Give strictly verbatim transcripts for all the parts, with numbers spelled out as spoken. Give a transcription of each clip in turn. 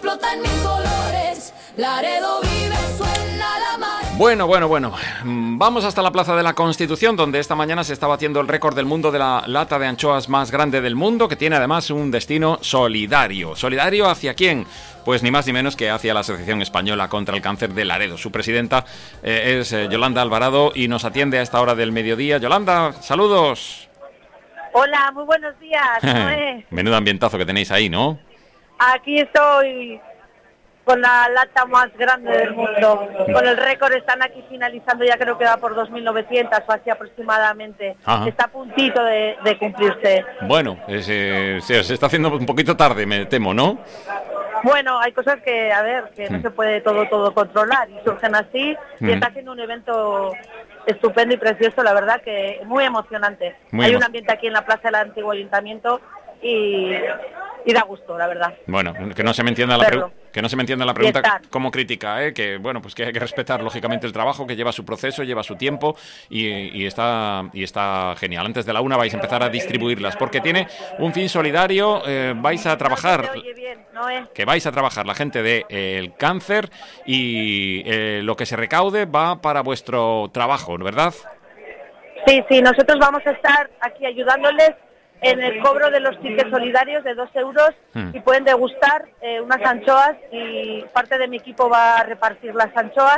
explota en mil colores. Laredo vive, suena la mar. Bueno, bueno, bueno. Vamos hasta la Plaza de la Constitución, donde esta mañana se está batiendo el récord del mundo de la lata de anchoas más grande del mundo, que tiene además un destino solidario. ¿Solidario hacia quién? Pues ni más ni menos que hacia la Asociación Española contra el Cáncer de Laredo. Su presidenta eh, es eh, Yolanda Alvarado y nos atiende a esta hora del mediodía. Yolanda, saludos. Hola, muy buenos días. ¿Cómo es? Menudo ambientazo que tenéis ahí, ¿no? Aquí estoy con la lata más grande del mundo. Con el récord están aquí finalizando, ya creo que va por dos mil novecientos o así aproximadamente. Ajá. Está a puntito de, de cumplirse. Bueno, eh, se, se está haciendo un poquito tarde, me temo, ¿no? Bueno, hay cosas que, a ver, que no mm. se puede todo todo controlar y surgen así mm. y está siendo un evento estupendo y precioso, la verdad que muy emocionante. Muy hay emo- un ambiente aquí en la plaza del antiguo ayuntamiento y, y da gusto, la verdad. Bueno, que no se me entienda la pregunta. Que no se me entienda la pregunta como crítica, ¿eh? Que bueno, pues que hay que respetar lógicamente el trabajo, que lleva su proceso, lleva su tiempo y, y está y está genial. Antes de la una vais a empezar a distribuirlas porque tiene un fin solidario. Eh, vais a trabajar, no oye bien, ¿no es? que vais a trabajar la gente del de, cáncer y eh, lo que se recaude va para vuestro trabajo, ¿verdad? Sí, sí, nosotros vamos a estar aquí ayudándoles en el cobro de los tickets solidarios de dos euros hmm. y pueden degustar eh, unas anchoas y parte de mi equipo va a repartir las anchoas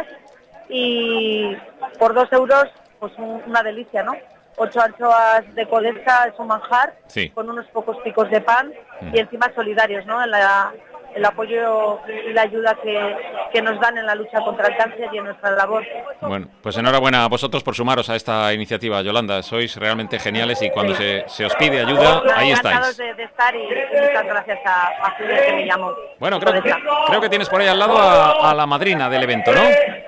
y por dos euros pues un, una delicia, ¿no? Ocho anchoas de Codesca es un manjar sí. con unos pocos picos de pan hmm. y encima solidarios, ¿no? En la, el apoyo y la ayuda que, que nos dan en la lucha contra el cáncer y en nuestra labor. Bueno, pues enhorabuena a vosotros por sumaros a esta iniciativa, Yolanda. Sois realmente geniales y cuando sí. se, se os pide ayuda, ahí estáis. De, de estar y, y muchas gracias a, a Fidel que me llamó. Bueno, creo, creo que tienes por ahí al lado a, a la madrina del evento, ¿no?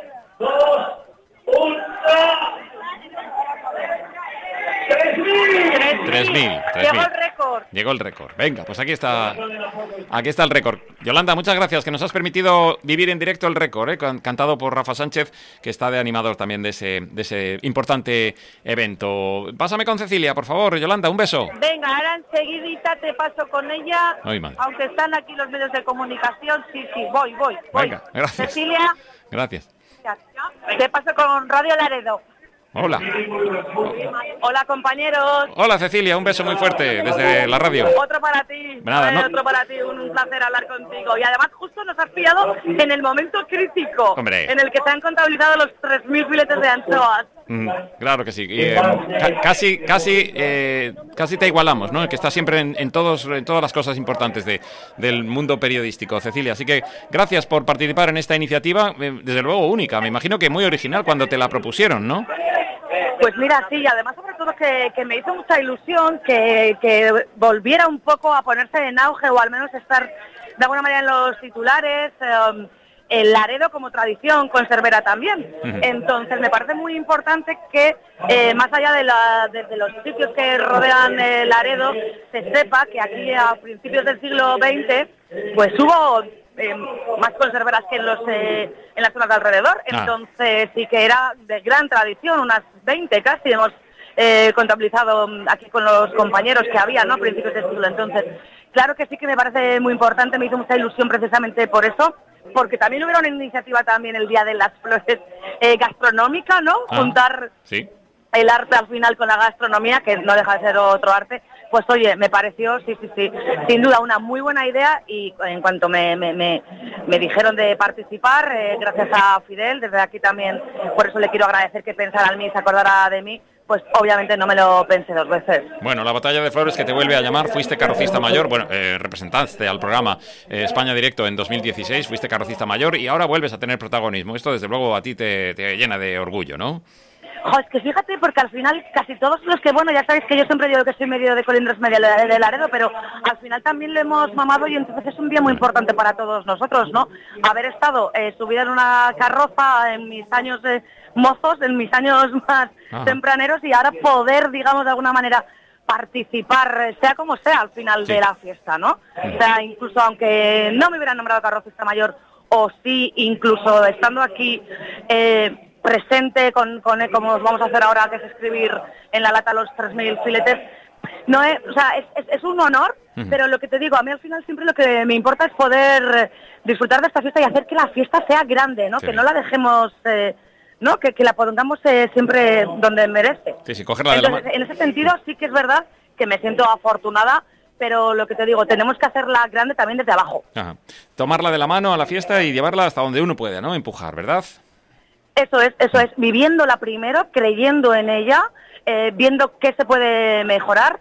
Tres mil. Llegó el récord. Llegó el récord. Venga, pues aquí está, aquí está el récord. Yolanda, muchas gracias, que nos has permitido vivir en directo el récord, ¿eh? Cantado por Rafa Sánchez, que está de animador también de ese, de ese importante evento. Pásame con Cecilia, por favor, Yolanda, un beso. Venga, ahora enseguidita te paso con ella, aunque están aquí los medios de comunicación. Sí, sí, voy, voy, voy. Venga, gracias. Cecilia. Gracias. Te paso con Radio Laredo. Hola. Hola, compañeros. Hola, Cecilia, un beso muy fuerte desde la radio. Otro para ti. Nada, no. Otro para ti, un placer hablar contigo. Y además justo nos has pillado en el momento crítico, Hombre. en el que se han contabilizado los tres mil filetes de anchoas. Mm, claro que sí. Y, eh, ca- casi, casi, eh, casi te igualamos, ¿no? Que está siempre en, en todos, en todas las cosas importantes de, del mundo periodístico, Cecilia. Así que gracias por participar en esta iniciativa, eh, desde luego única. Me imagino que muy original cuando te la propusieron, ¿no? Pues mira, sí, además sobre todo que, que me hizo mucha ilusión que, que volviera un poco a ponerse en auge o al menos estar de alguna manera en los titulares, eh, el Laredo como tradición conservera también. Uh-huh. Entonces me parece muy importante que eh, más allá de, la, de, de los sitios que rodean el Laredo, se sepa que aquí a principios del siglo veinte pues hubo Eh, más conserveras que en los eh, en las zonas de alrededor, ah. entonces sí que era de gran tradición, unas veinte casi hemos eh, contabilizado aquí con los compañeros que había, ¿no? A principios del siglo. Entonces, claro que sí que me parece muy importante, me hizo mucha ilusión precisamente por eso, porque también hubiera una iniciativa también el Día de las Flores eh, gastronómica, ¿no? Ah. Juntar sí. el arte al final con la gastronomía, que no deja de ser otro arte. Pues oye, me pareció, sí, sí, sí, sin duda una muy buena idea y en cuanto me, me, me, me dijeron de participar, eh, gracias a Fidel, desde aquí también, por eso le quiero agradecer que pensara en mí y se acordara de mí, pues obviamente no me lo pensé dos veces. Bueno, la Batalla de Flores que te vuelve a llamar, fuiste carrocista mayor, bueno, eh, representaste al programa eh, España Directo en dos mil dieciséis, fuiste carrocista mayor y ahora vuelves a tener protagonismo. Esto desde luego a ti te, te llena de orgullo, ¿no? Jo, es que fíjate, porque al final casi todos los que, bueno, ya sabéis que yo siempre digo que soy medio de Colindres, medio de Laredo, pero al final también lo hemos mamado y entonces es un día muy importante para todos nosotros, ¿no? Haber estado eh, subida en una carroza en mis años eh, mozos, en mis años más Ajá. tempraneros y ahora poder, digamos, de alguna manera participar, sea como sea, al final sí. de la fiesta, ¿no? O sea, incluso aunque no me hubieran nombrado carrocista mayor, o sí, incluso estando aquí... Eh, presente con, con como os vamos a hacer ahora, que es escribir en la lata los tres mil filetes, no es, o sea, es, es, es un honor, uh-huh. pero lo que te digo, a mí al final siempre lo que me importa es poder disfrutar de esta fiesta y hacer que la fiesta sea grande, ¿no? Sí. Que no la dejemos, eh, ¿no? Que, que la pongamos eh, siempre donde merece. Sí, sí, cogerla Entonces, de la en ese sentido sí que es verdad que me siento afortunada, pero lo que te digo, tenemos que hacerla grande también desde abajo. Ajá. Tomarla de la mano a la fiesta y llevarla hasta donde uno pueda, ¿no? Empujar, ¿verdad? Eso es, eso es, viviéndola primero, creyendo en ella, eh, viendo qué se puede mejorar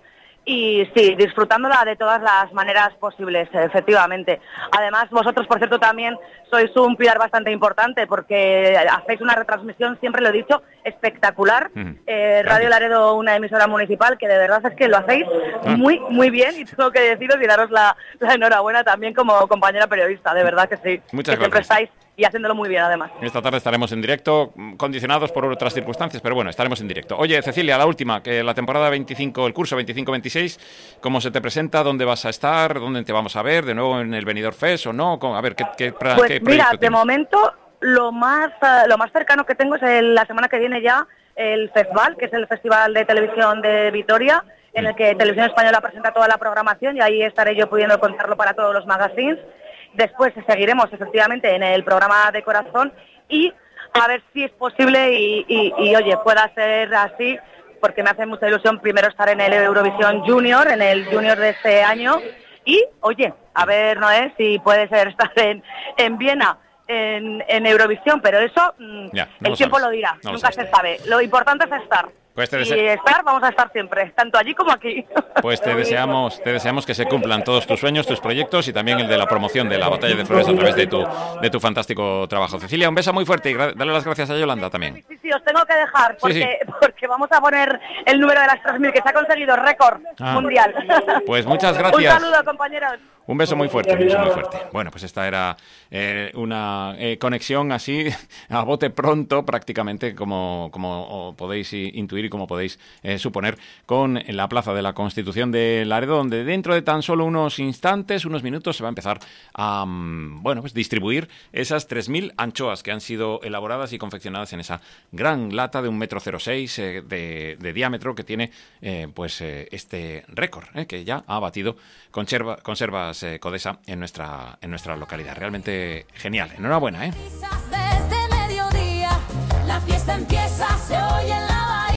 y sí, disfrutándola de todas las maneras posibles, efectivamente. Además, vosotros, por cierto, también sois un pilar bastante importante porque hacéis una retransmisión, siempre lo he dicho, espectacular. Mm. Eh, Radio Laredo, una emisora municipal, que de verdad es que lo hacéis ah. muy, muy bien y tengo que deciros y daros la, la enhorabuena también como compañera periodista, de verdad que sí. Muchas que gracias. Siempre estáis y haciéndolo muy bien, además. Esta tarde estaremos en directo, condicionados por otras circunstancias, pero bueno, estaremos en directo. Oye, Cecilia, la última, que la temporada veinticinco, el curso veinticinco veintiséis, ¿cómo se te presenta? ¿Dónde vas a estar? ¿Dónde te vamos a ver? ¿De nuevo en el Benidorm Fest o no? A ver, ¿qué, qué, pues qué proyecto mira, tienes? De momento, lo más, uh, lo más cercano que tengo es el, la semana que viene ya el Festival, que es el Festival de Televisión de Vitoria, en el que Televisión Española presenta toda la programación y ahí estaré yo pudiendo contarlo para todos los magazines. Después seguiremos efectivamente en el programa de Corazón y a ver si es posible y, y, y oye, pueda ser así, porque me hace mucha ilusión primero estar en el Eurovisión Junior, en el Junior de este año y, oye, a ver, Noé, si puede ser estar en, en Viena en, en Eurovisión, pero eso ya, no el lo tiempo sabes. lo dirá, no nunca lo se sabe. Lo importante es estar. Pues te y dese... estar, vamos a estar siempre, tanto allí como aquí. Pues te deseamos, te deseamos que se cumplan todos tus sueños, tus proyectos y también el de la promoción de la Batalla de Flores a través de tu, de tu fantástico trabajo. Cecilia, un beso muy fuerte y dale las gracias a Yolanda también. Sí, sí, sí, os tengo que dejar porque, sí, sí. porque vamos a poner el número de las tres mil que se ha conseguido récord ah. mundial. Pues muchas gracias. Un saludo, compañeros. Un beso muy fuerte, un beso muy fuerte. Bueno, pues esta era eh, una eh, conexión así a bote pronto prácticamente, como, como podéis intuir y como podéis eh, suponer, con la Plaza de la Constitución de Laredo, donde dentro de tan solo unos instantes, unos minutos, se va a empezar a um, bueno, pues distribuir esas tres mil anchoas que han sido elaboradas y confeccionadas en esa gran lata de un metro cero seis eh, de, de diámetro que tiene eh, pues eh, este récord eh, que ya ha batido conserva, conservas eh, Codesa en nuestra, en nuestra localidad. Realmente genial. Enhorabuena, ¿eh? Desde mediodía, la fiesta empieza, se oye en la